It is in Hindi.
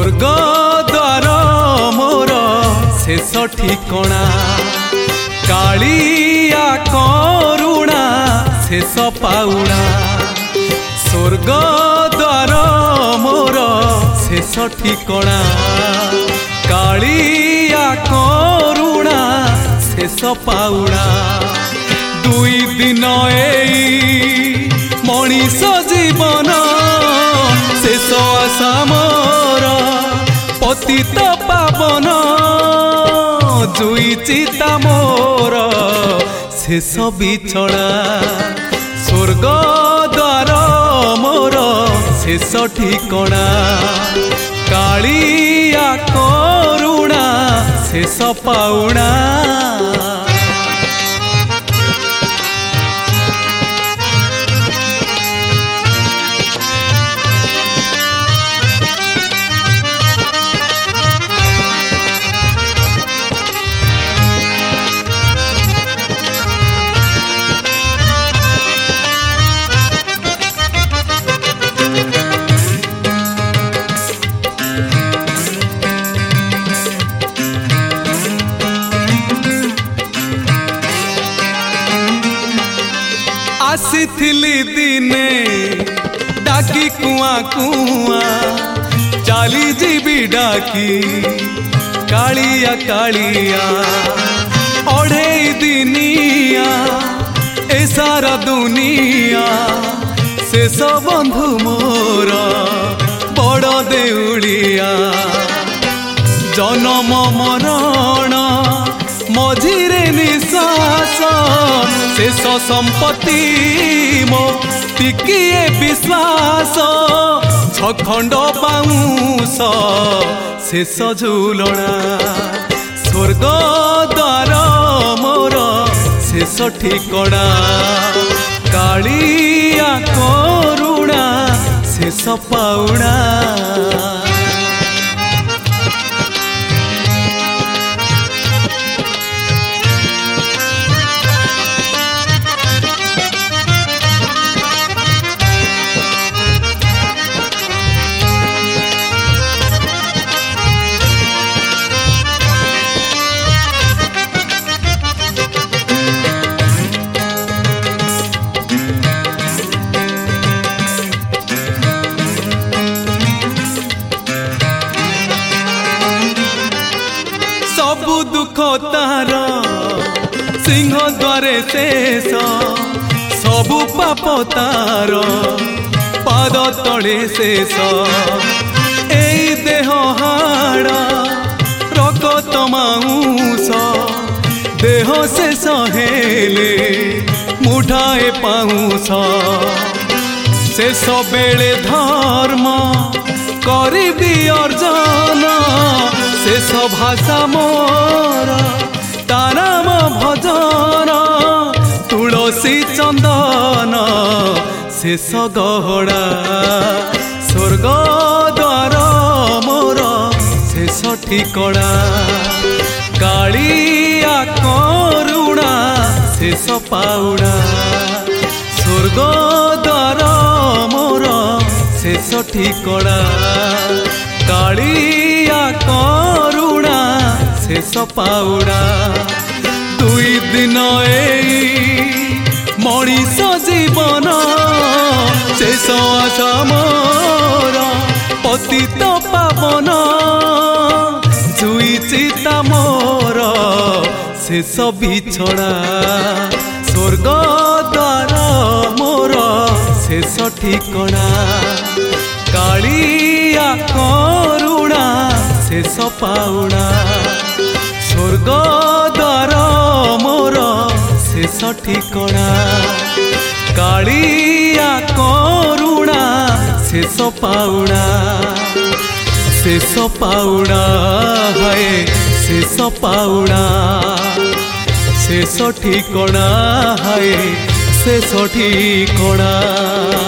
स्वर्ग द्वार मोर शेष ठिकणा कालिया करुणा शेष पाउणा स्वर्ग द्वार मोर शेष ठिकणा कालिया करुणा शेष पाउणा दुई दिन एई मनीष जीवन शेष आशा मोर पतित पावन जुई चिता मोर शेष बिछड़ा स्वर्ग द्वार मोर शेष ठिकणा कालिया करुणा शेष पाउणा आसीथिली दिने डाकी कुआ कुआ चाली जीवी डाकी कालिया कालिया ओढ़े दिनिया ए सारा दुनिया शेष बंधु मोर बड़ देउलिया जन्म मरण मझिरे निश्वास शेष संपत्ति मो टिकिए विश्वास छखंड बाउंस शेष झुलणा स्वर्ग द्वार मोर शेष ठिकणा कालिया करुणा शेष पाउणा सबु दुख तार सिंह द्वारे शेष सबु पाप तार पाद तले शेष एई देह हाड़ रगत माउस देह शेष हेले मुठाए पाउस शेष बेले धर्म करिबी अर्जन शेष भाषा मोर ताराम भजन तुलसी चंदन शेष गहड़ा स्वर्ग द्वार मोर शेष ठिकणा कालिया करुणा शेष पाउणा स्वर्ग द्वार मोर शेष ठिकणा कालिया करुणा शेष पाउणा दुई दिन एई मनीष जीवन शेष आशा मोर पतित पावन जुई चिता मोर शेष बिछड़ा स्वर्ग द्वार मोर शेष ठिकणा कालिया करुणा शेष पाउणा स्वर्ग द्वार मोर शेष ठिकणा कालिया करुणा शेष पाउणा हाय शेष पाउणा शेष ठिकणा हाय शेष ठिकणा।